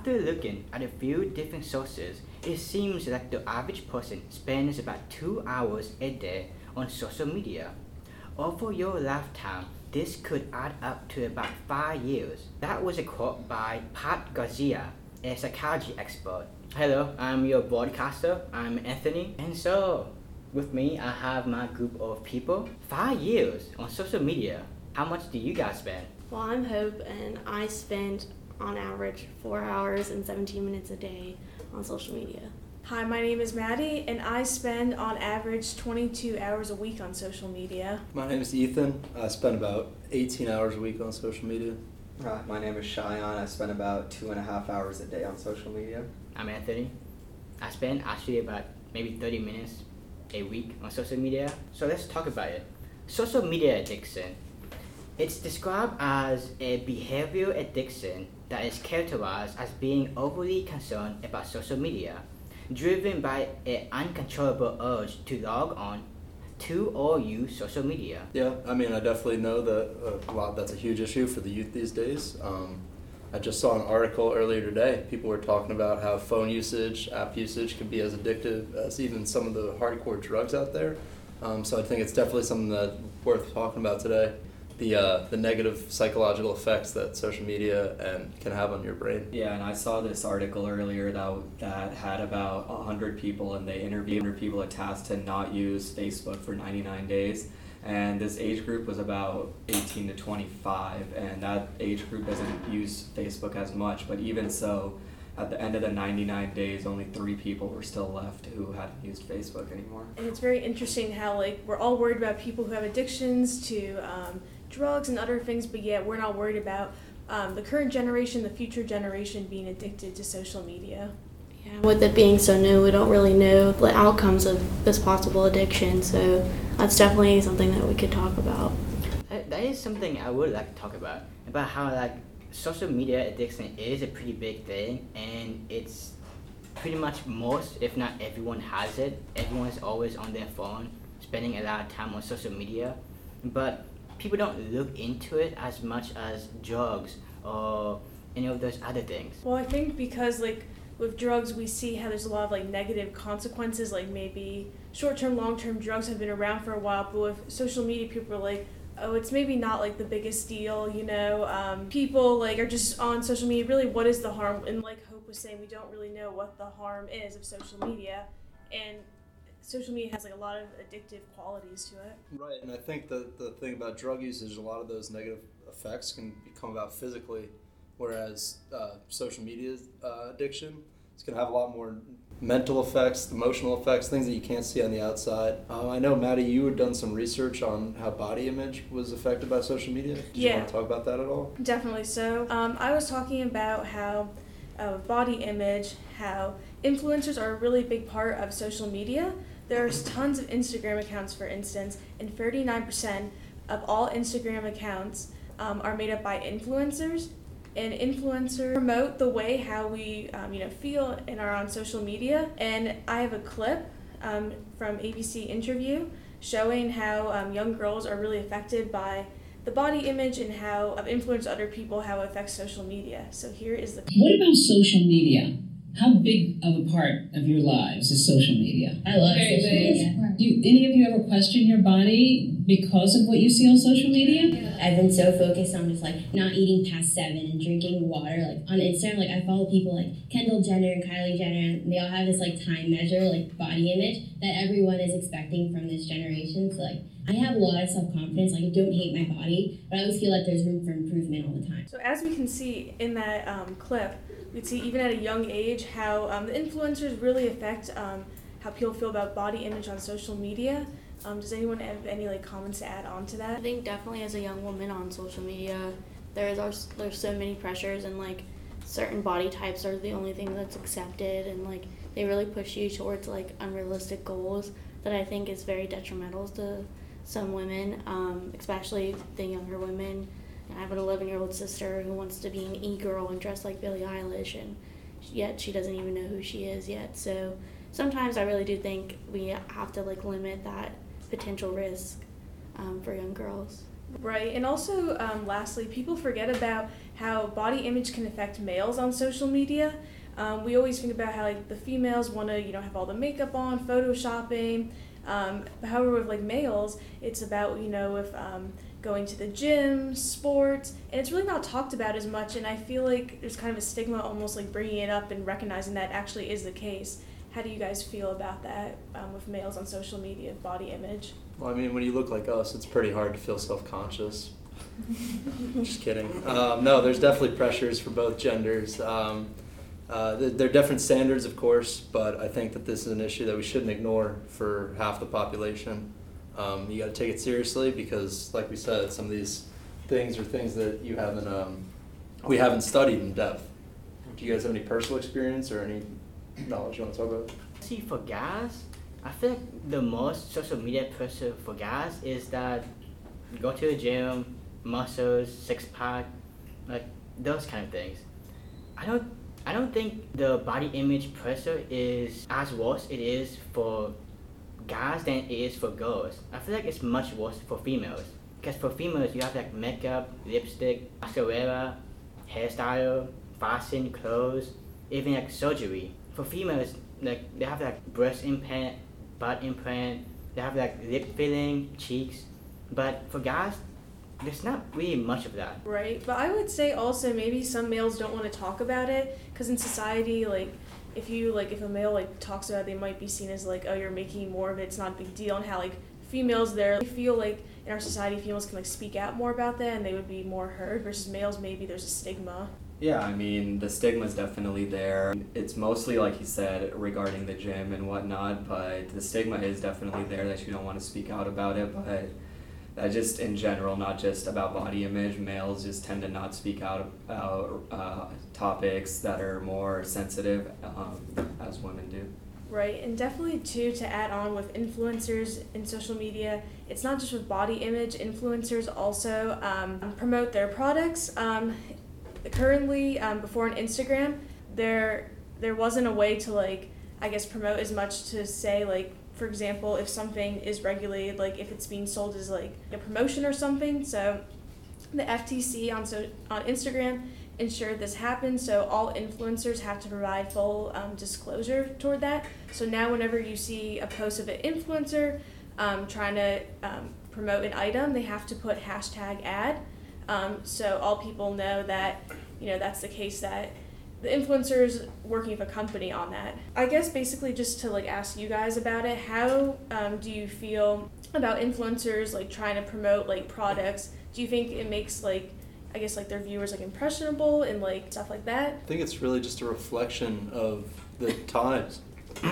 After looking at a few different sources, it seems that the average person spends about 2 hours a day on social media. Over your lifetime, this could add up to about 5 years. That was a quote by Pat Garcia, a psychology expert. Hello, I'm your broadcaster. I'm Anthony. And so, with me, I have my group of people. 5 years on social media. How much do you guys spend? Well, I'm Hope, and I spend on average 4 hours and 17 minutes a day on social media. Hi, my name is Maddie, and I spend on average 22 hours a week on social media. My name is Ethan. I spend about 18 hours a week on social media. Hi, my name is Cheyenne. I spend about 2.5 hours a day on social media. I'm Anthony. I spend actually about maybe 30 minutes a week on social media. So let's talk about it. Social media addiction. It's described as a behavioral addiction that is characterized as being overly concerned about social media, driven by an uncontrollable urge to log on to or use social media. Yeah, I mean, I definitely know that that's a huge issue for the youth these days. I just saw an article earlier today. People were talking about how phone usage, app usage can be as addictive as even some of the hardcore drugs out there. So I think it's definitely something that's worth talking about today. The negative psychological effects that social media can have on your brain. Yeah, and I saw this article earlier that had about 100 people, and they interviewed 100 people tasked to not use Facebook for 99 days. And this age group was about 18 to 25, and that age group doesn't use Facebook as much, but even so, at the end of the 99 days, only 3 people were still left who hadn't used Facebook anymore. And it's very interesting how we're all worried about people who have addictions to drugs and other things, but yet we're not worried about the current generation, the future generation being addicted to social media. Yeah, with it being so new, we don't really know the outcomes of this possible addiction, so that's definitely something that we could talk about. That is something I would like to talk about how social media addiction is a pretty big thing, and it's pretty much most, if not everyone has it. Everyone is always on their phone, spending a lot of time on social media, but people don't look into it as much as drugs or any of those other things. Well, I think because with drugs, we see how there's a lot of negative consequences, maybe short-term, long-term drugs have been around for a while, but with social media, people are oh, it's maybe not the biggest deal, people are just on social media. Really, what is the harm? And Hope was saying, we don't really know what the harm is of social media, and social media has a lot of addictive qualities to it. Right, and I think the thing about drug usage, a lot of those negative effects can come about physically, whereas social media addiction is going to have a lot more mental effects, emotional effects, things that you can't see on the outside. I know, Maddie, you had done some research on how body image was affected by social media. Did you want to talk about that at all? Definitely. So I was talking about how body image, how influencers are a really big part of social media. There's tons of Instagram accounts, for instance, and 39% of all Instagram accounts are made up by influencers. And influencers promote the way how we feel and are on social media. And I have a clip from ABC Interview showing how young girls are really affected by the body image and how influence other people, how it affects social media. So here is the clip. What about social media? How big of a part of your lives is social media? I love social media. Do any of you ever question your body because of what you see on social media? I've been so focused on just not eating past 7 and drinking water. On Instagram, I follow people like Kendall Jenner and Kylie Jenner, and they all have this time measure, body image that everyone is expecting from this generation. So I have a lot of self-confidence. I don't hate my body, but I always feel there's room for improvement all the time. So as we can see in that clip, we see even at a young age how the influencers really affect how people feel about body image on social media. Does anyone have any comments to add on to that? I think definitely as a young woman on social media, there's so many pressures, and certain body types are the only thing that's accepted, and they really push you towards unrealistic goals that I think is very detrimental to some women, especially the younger women. I have an 11-year-old sister who wants to be an e-girl and dress like Billie Eilish, and yet she doesn't even know who she is yet. So sometimes I really do think we have to limit that potential risk for young girls. Right, and also lastly, people forget about how body image can affect males on social media. We always think about how like the females want to have all the makeup on, photoshopping. However, with like males, it's about if going to the gym, sports, and it's really not talked about as much. And I feel like there's kind of a stigma, almost like bringing it up and recognizing that actually is the case. How do you guys feel about that with males on social media, body image? Well, I mean, when you look like us, it's pretty hard to feel self-conscious. Just kidding. No, there's definitely pressures for both genders. There are different standards, of course, but I think that this is an issue that we shouldn't ignore for half the population. You got to take it seriously because, like we said, some of these things are things that we haven't studied in depth. Do you guys have any personal experience or any knowledge you want to talk about? See, for guys, I feel like the most social media pressure for guys is that go to the gym, muscles, six-pack, like those kind of things. I don't think the body image pressure is as worse it is for guys than it is for girls. I feel like it's much worse for females. Because for females, you have like makeup, lipstick, mascara, hairstyle, fashion, clothes, even like surgery. For females, like they have like breast implant, butt implant, they have like lip filling, cheeks. But for guys, there's not really much of that. Right, but I would say also maybe some males don't want to talk about it because in society, like if a male like talks about it, they might be seen as like, oh, you're making more of it, it's not a big deal, and how like females they feel like in our society females can like speak out more about that and they would be more heard versus males maybe there's a stigma. Yeah, I mean, the stigma's definitely there. It's mostly, like he said, regarding the gym and whatnot, but the stigma is definitely there that you don't want to speak out about it, but that just in general, not just about body image, males just tend to not speak out about topics that are more sensitive as women do. Right, and definitely too to add on with influencers in social media, it's not just with body image, influencers also promote their products. Currently, before on Instagram, there wasn't a way to like, I guess, promote as much to say like, for example, if something is regulated, like if it's being sold as like a promotion or something. So the FTC on Instagram ensured this happens. So all influencers have to provide full disclosure toward that. So now whenever you see a post of an influencer trying to promote an item, they have to put #ad. So all people know that, that's the case, that the influencer's working with a company on that. I guess basically just to like ask you guys about it, how do you feel about influencers like trying to promote like products? Do you think it makes like, I guess like their viewers like impressionable and like stuff like that? I think it's really just a reflection of the times.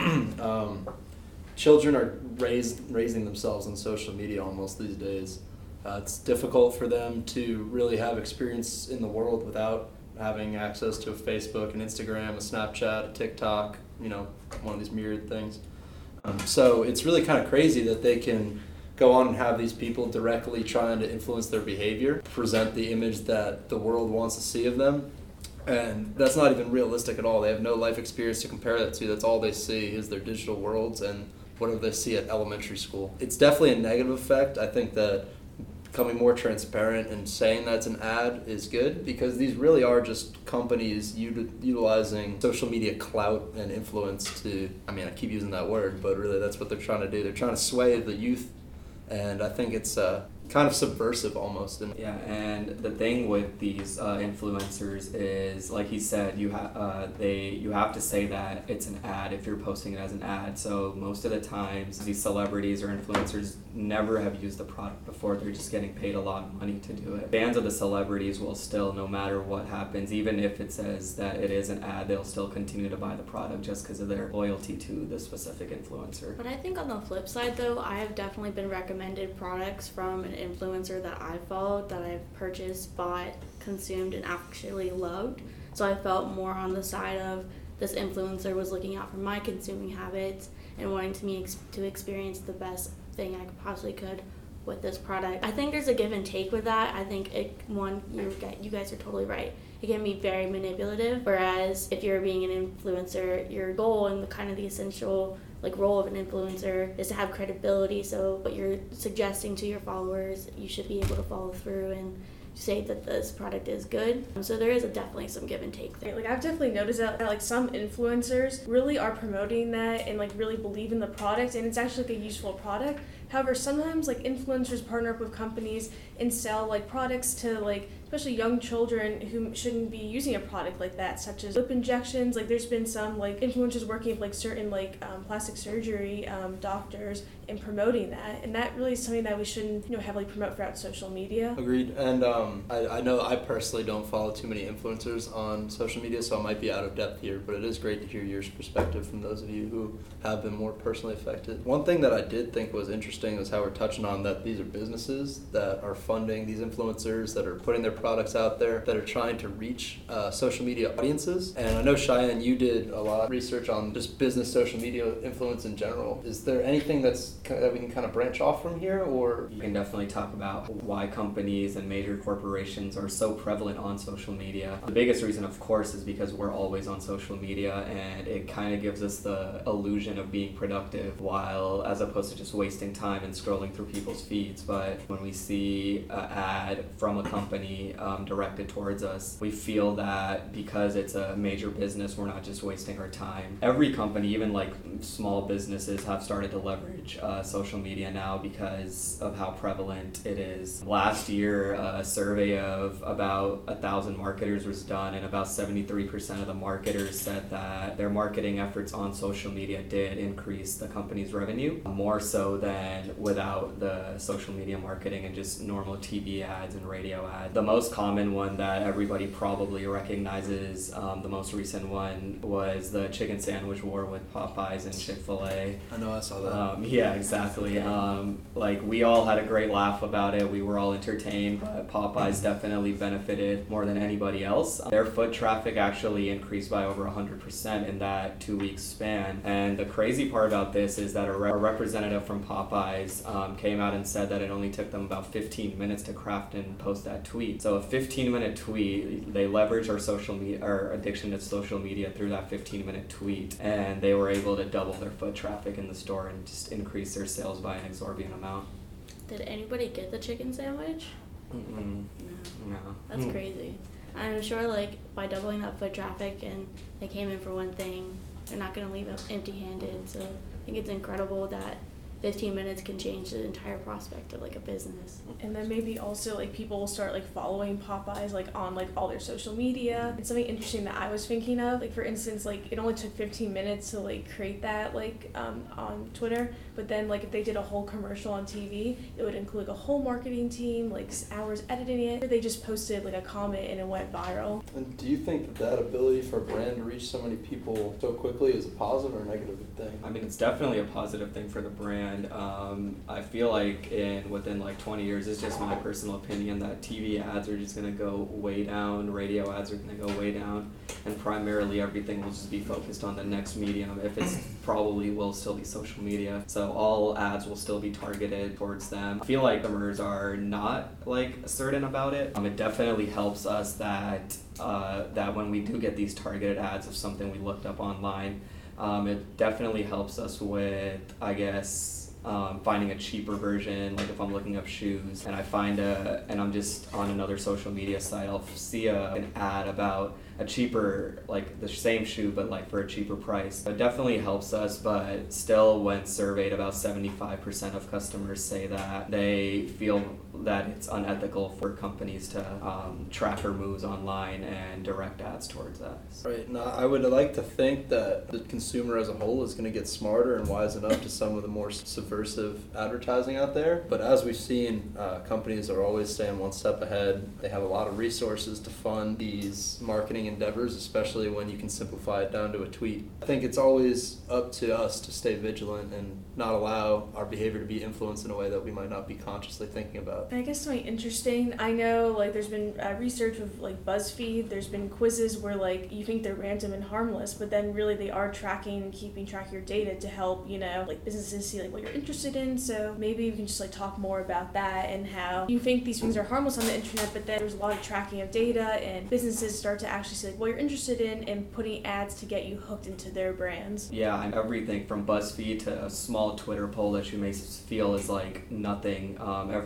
Children are raising themselves on social media almost these days. It's difficult for them to really have experience in the world without having access to a Facebook, an Instagram, a Snapchat, a TikTok, one of these myriad things. So it's really kind of crazy that they can go on and have these people directly trying to influence their behavior, present the image that the world wants to see of them. And that's not even realistic at all. They have no life experience to compare that to. That's all they see is their digital worlds and whatever they see at elementary school. It's definitely a negative effect. I think that becoming more transparent and saying that's an ad is good because these really are just companies utilizing social media clout and influence to, I keep using that word, but really that's what they're trying to do. They're trying to sway the youth, and I think it's kind of subversive almost. Yeah, and the thing with these influencers is, like he said, you have to say that it's an ad if you're posting it as an ad. So most of the times, these celebrities or influencers never have used the product before. They're just getting paid a lot of money to do it. Fans of the celebrities will still, no matter what happens, even if it says that it is an ad, they'll still continue to buy the product just because of their loyalty to the specific influencer. But I think on the flip side, though, I have definitely been recommended products from an influencer that I followed, that I've purchased, bought, consumed, and actually loved. So I felt more on the side of this influencer was looking out for my consuming habits and wanting to experience the best thing I possibly could with this product. I think there's a give and take with that. I think you guys are totally right. It can be very manipulative, whereas if you're being an influencer, your goal and the essential role of an influencer is to have credibility. So what you're suggesting to your followers, you should be able to follow through and say that this product is good. So there is definitely some give and take there. Like I've definitely noticed that like some influencers really are promoting that and like really believe in the product, and it's actually like a useful product. However, sometimes like influencers partner up with companies and sell like products to like especially young children who shouldn't be using a product like that, such as lip injections. Like there's been some like influencers working with like certain like plastic surgery doctors in promoting that, and that really is something that we shouldn't heavily promote throughout social media. Agreed. And I know I personally don't follow too many influencers on social media, so I might be out of depth here, but it is great to hear your perspective from those of you who have been more personally affected. One thing that I did think was interesting is how we're touching on that these are businesses that are funding these influencers, that are putting their products out there, that are trying to reach social media audiences. And I know, Cheyenne, you did a lot of research on just business social media influence in general. Is there anything that we can kind of branch off from here, or? You can definitely talk about why companies and major corporations are so prevalent on social media. The biggest reason, of course, is because we're always on social media, and it kind of gives us the illusion of being productive, while as opposed to just wasting time and scrolling through people's feeds. But when we see an ad from a company directed towards us, we feel that because it's a major business, we're not just wasting our time. Every company, even like small businesses, have started to leverage social media now because of how prevalent it is. Last year, a survey of about 1,000 marketers was done, and about 73% of the marketers said that their marketing efforts on social media did increase the company's revenue, more so than without the social media marketing and just normal TV ads and radio ads. The most common one that everybody probably recognizes, the most recent one, was the chicken sandwich war with Popeyes and Chick-fil-A. I know, I saw that. Yeah, exactly. Like we all had a great laugh about it. We were all entertained, but Popeyes definitely benefited more than anybody else. Their foot traffic actually increased by over 100% in that 2-week span. And the crazy part about this is that a representative from Popeyes came out and said that it only took them about 15 minutes to craft and post that tweet. So a 15-minute tweet, they leveraged our addiction to social media through that 15-minute tweet, and they were able to double their foot traffic in the store and just increase their sales by an exorbitant amount. Did anybody get the chicken sandwich? No. That's crazy. I'm sure like by doubling that foot traffic and they came in for one thing, they're not going to leave empty-handed. So I think it's incredible that 15 minutes can change the entire prospect of like a business. And then maybe also like people will start like following Popeyes like on like all their social media. And something interesting that I was thinking of, like for instance, like it only took 15 minutes to like create that like on Twitter, but then like if they did a whole commercial on TV, it would include like a whole marketing team, like hours editing it. They just posted like a comment and it went viral. And do you think that ability for a brand to reach so many people so quickly is a positive or a negative thing? I mean, it's definitely a positive thing for the brand. I feel like within like 20 years, it's just my personal opinion that TV ads are just going to go way down, radio ads are going to go way down, and primarily everything will just be focused on the next medium. If it's probably will still be social media, so all ads will still be targeted towards them. I feel like customers are not like certain about it. It definitely helps us that when we do get these targeted ads of something we looked up online, it definitely helps us with, I guess, finding a cheaper version. Like if I'm looking up shoes and I find and I'm just on another social media site, I'll see an ad about a cheaper, like the same shoe but like for a cheaper price. It definitely helps us, but still when surveyed, about 75% of customers say that they feel that it's unethical for companies to track our moves online and direct ads towards us. Right. Now, I would like to think that the consumer as a whole is going to get smarter and wisen up to some of the more subversive advertising out there. But as we've seen, companies are always staying one step ahead. They have a lot of resources to fund these marketing endeavors, especially when you can simplify it down to a tweet. I think it's always up to us to stay vigilant and not allow our behavior to be influenced in a way that we might not be consciously thinking about. I guess something interesting, I know like there's been research with like BuzzFeed, there's been quizzes where like you think they're random and harmless, but then really they are tracking and keeping track of your data to help, like businesses see like what you're interested in. So maybe we can just like talk more about that and how you think these things are harmless on the internet, but then there's a lot of tracking of data and businesses start to actually see like what you're interested in and putting ads to get you hooked into their brands. Yeah, and everything from BuzzFeed to a small Twitter poll that you may feel is like nothing. Everything is being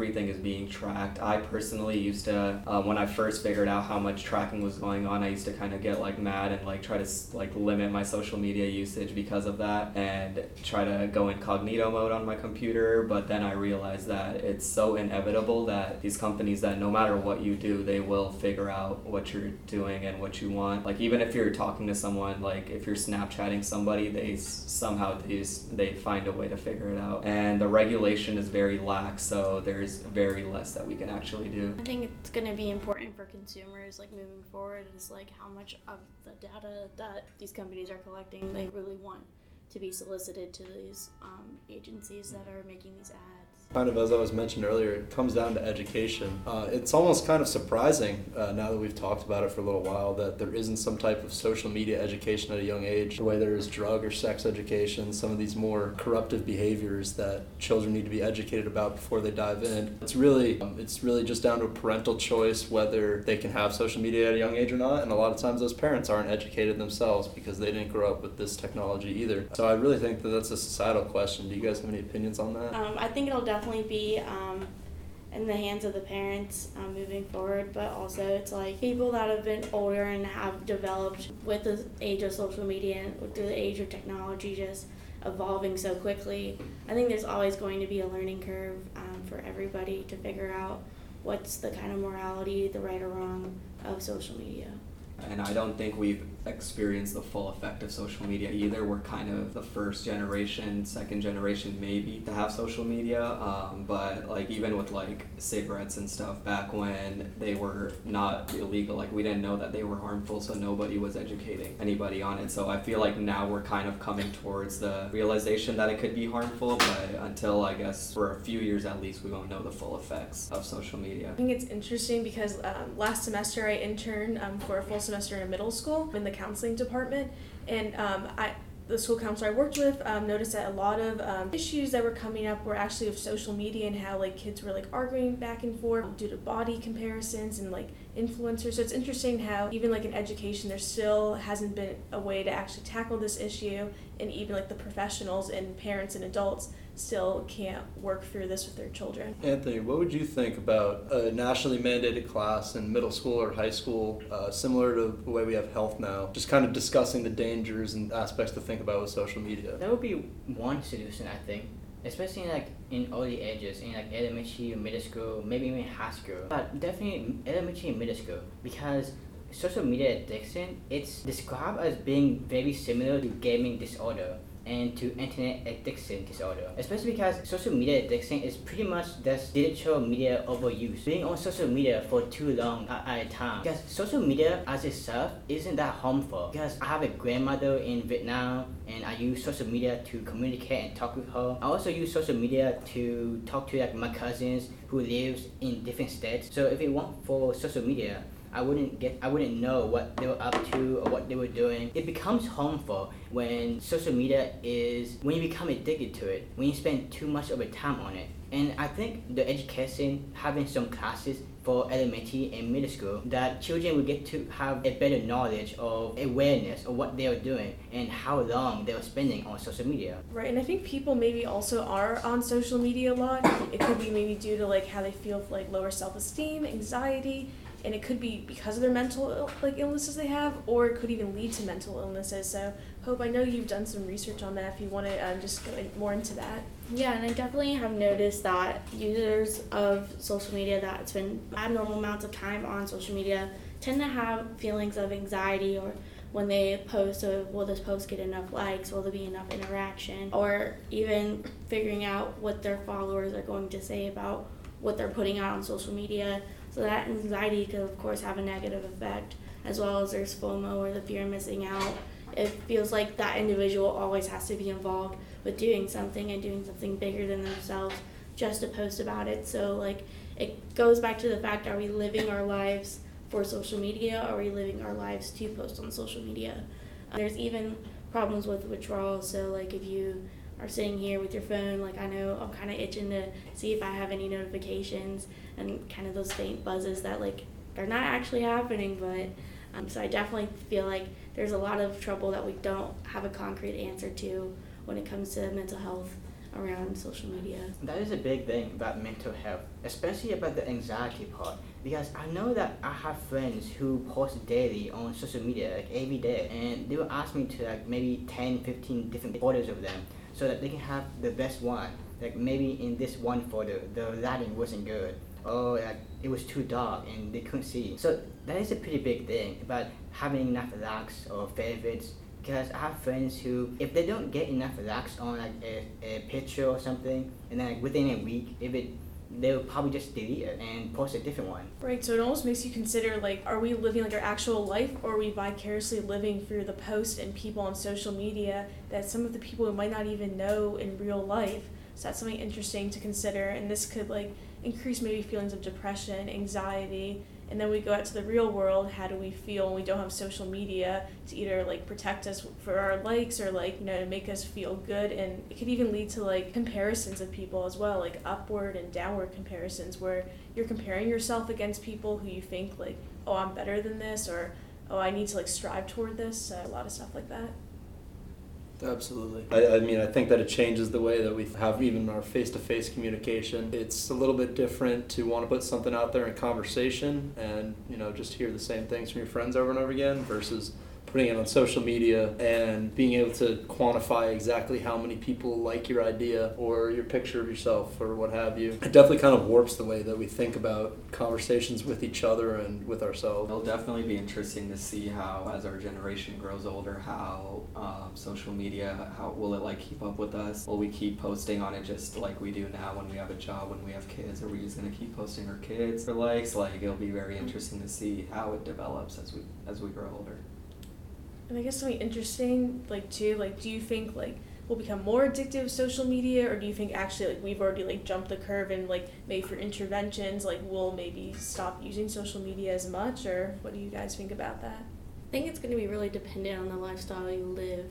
being tracked. I personally used to, when I first figured out how much tracking was going on, I used to kind of get like mad and like try to like limit my social media usage because of that and try to go incognito mode on my computer. But then I realized that it's so inevitable that these companies, that no matter what you do, they will figure out what you're doing and what you want. Like even if you're talking to someone, like if you're Snapchatting somebody, they find a way to figure it out. And the regulation is very lax, so there's very less that we can actually do. I think it's going to be important for consumers, like moving forward, is like how much of the data that these companies are collecting they really want to be solicited to these agencies that are making these ads. Kind of as I was mentioned earlier, it comes down to education. It's almost kind of surprising now that we've talked about it for a little while that there isn't some type of social media education at a young age, the way there is drug or sex education, some of these more corruptive behaviors that children need to be educated about before they dive in. It's really just down to a parental choice whether they can have social media at a young age or not, and a lot of times those parents aren't educated themselves because they didn't grow up with this technology either. So I really think that that's a societal question. Do you guys have any opinions on that? I think it'll definitely be in the hands of the parents moving forward, but also it's like people that have been older and have developed with the age of social media and through the age of technology just evolving so quickly. I think there's always going to be a learning curve for everybody to figure out what's the kind of morality, the right or wrong of social media. And I don't think we've experienced the full effect of social media either. We're kind of the first generation, second generation maybe to have social media, but like even with like cigarettes and stuff back when they were not illegal, like we didn't know that they were harmful, so nobody was educating anybody on it. So I feel like now we're kind of coming towards the realization that it could be harmful, but until I guess for a few years at least we won't know the full effects of social media. I think it's interesting because last semester I interned for a full semester in a middle school in the counseling department, and the school counselor I worked with noticed that a lot of issues that were coming up were actually of social media and how like kids were like arguing back and forth due to body comparisons and like influencers. So it's interesting how even like in education there still hasn't been a way to actually tackle this issue, and even like the professionals and parents and adults still can't work through this with their children. Anthony, what would you think about a nationally mandated class in middle school or high school, similar to the way we have health now, just kind of discussing the dangers and aspects to think about with social media? That would be one solution, I think, especially like in early ages, in like elementary, middle school, maybe even high school, but definitely elementary and middle school, because social media addiction, it's described as being very similar to gaming disorder and to internet addiction disorder, especially because social media addiction is pretty much just digital media overuse, being on social media for too long at a time. Because social media as itself isn't that harmful, because I have a grandmother in Vietnam and I use social media to communicate and talk with her. I also use social media to talk to like my cousins who lives in different states. So if it weren't for social media, I wouldn't know what they were up to or what they were doing. It becomes harmful when social media when you become addicted to it, when you spend too much of your time on it. And I think the education, having some classes for elementary and middle school, that children will get to have a better knowledge of awareness of what they are doing and how long they are spending on social media. Right, and I think people maybe also are on social media a lot. It could be maybe due to like how they feel like lower self-esteem, anxiety, and it could be because of their mental illnesses they have, or it could even lead to mental illnesses. So Hope, I know you've done some research on that if you want to just go more into that. Yeah, and I definitely have noticed that users of social media that spend abnormal amounts of time on social media tend to have feelings of anxiety, or when they post, will this post get enough likes, will there be enough interaction, or even figuring out what their followers are going to say about what they're putting out on social media. So that anxiety could, of course, have a negative effect, as well as there's FOMO, or the fear of missing out. It feels like that individual always has to be involved with doing something and doing something bigger than themselves just to post about it. So, like, it goes back to the fact, are we living our lives for social media, or are we living our lives to post on social media? There's even problems with withdrawal. So, like, if you are sitting here with your phone, like I know I'm kind of itching to see if I have any notifications and kind of those faint buzzes that like they're not actually happening, but so I definitely feel like there's a lot of trouble that we don't have a concrete answer to when it comes to mental health around social media. That is a big thing about mental health, especially about the anxiety part. Because I know that I have friends who post daily on social media, like every day, and they will ask me to like maybe 10, 15 different photos of them so that they can have the best one. Like maybe in this one photo, the lighting wasn't good, or like it was too dark and they couldn't see. So that is a pretty big thing about having enough likes or favorites. Because I have friends who, if they don't get enough likes on like a picture or something, and then like within a week, they will probably just delete it and post a different one. Right, so it almost makes you consider, like, are we living like our actual life, or are we vicariously living through the posts and people on social media that some of the people we might not even know in real life? So that's something interesting to consider, and this could like increase maybe feelings of depression, anxiety, and then we go out to the real world. How do we feel when we don't have social media to either like protect us for our likes, or like, you know, to make us feel good? And it could even lead to like comparisons of people as well, like upward and downward comparisons, where you're comparing yourself against people who you think like, oh, I'm better than this, or oh, I need to like strive toward this. A lot of stuff like that. Absolutely. I mean, I think that it changes the way that we have even our face-to-face communication. It's a little bit different to want to put something out there in conversation and, you know, just hear the same things from your friends over and over again versus putting it on social media and being able to quantify exactly how many people like your idea or your picture of yourself or what have you. It definitely kind of warps the way that we think about conversations with each other and with ourselves. It'll definitely be interesting to see how, as our generation grows older, how social media, how will it like keep up with us? Will we keep posting on it just like we do now when we have a job, when we have kids? Are we just gonna keep posting our kids for likes? Like, it'll be very interesting to see how it develops as we grow older. And I guess something interesting, like too, like, do you think like we'll become more addictive to social media, or do you think actually like we've already like jumped the curve and like maybe for interventions like we'll maybe stop using social media as much, or what do you guys think about that? I think it's going to be really dependent on the lifestyle you live.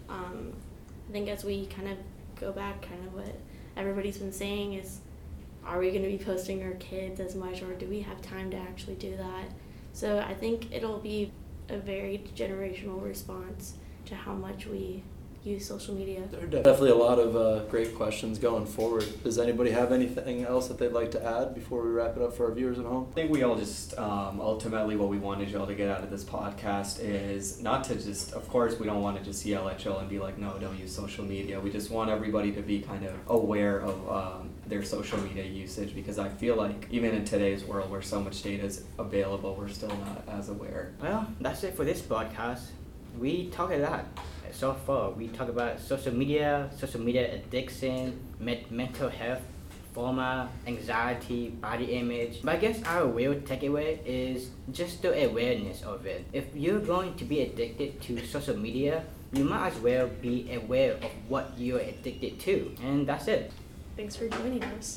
I think as we kind of go back, kind of what everybody's been saying is, are we going to be posting our kids as much, or do we have time to actually do that? So I think it'll be a very generational response to how much we use social media. There are definitely a lot of great questions going forward. Does anybody have anything else that they'd like to add before we wrap it up for our viewers at home? I think we all just, ultimately what we wanted y'all to get out of this podcast is not to just, of course we don't want to just yell at y'all and be like, no, don't use social media. We just want everybody to be kind of aware of their social media usage, because I feel like even in today's world where so much data is available, we're still not as aware. Well, that's it for this podcast. We talk a lot so far. We talk about social media addiction, mental health, trauma, anxiety, body image. But I guess our real takeaway is just the awareness of it. If you're going to be addicted to social media, you might as well be aware of what you're addicted to. And that's it. Thanks for joining us.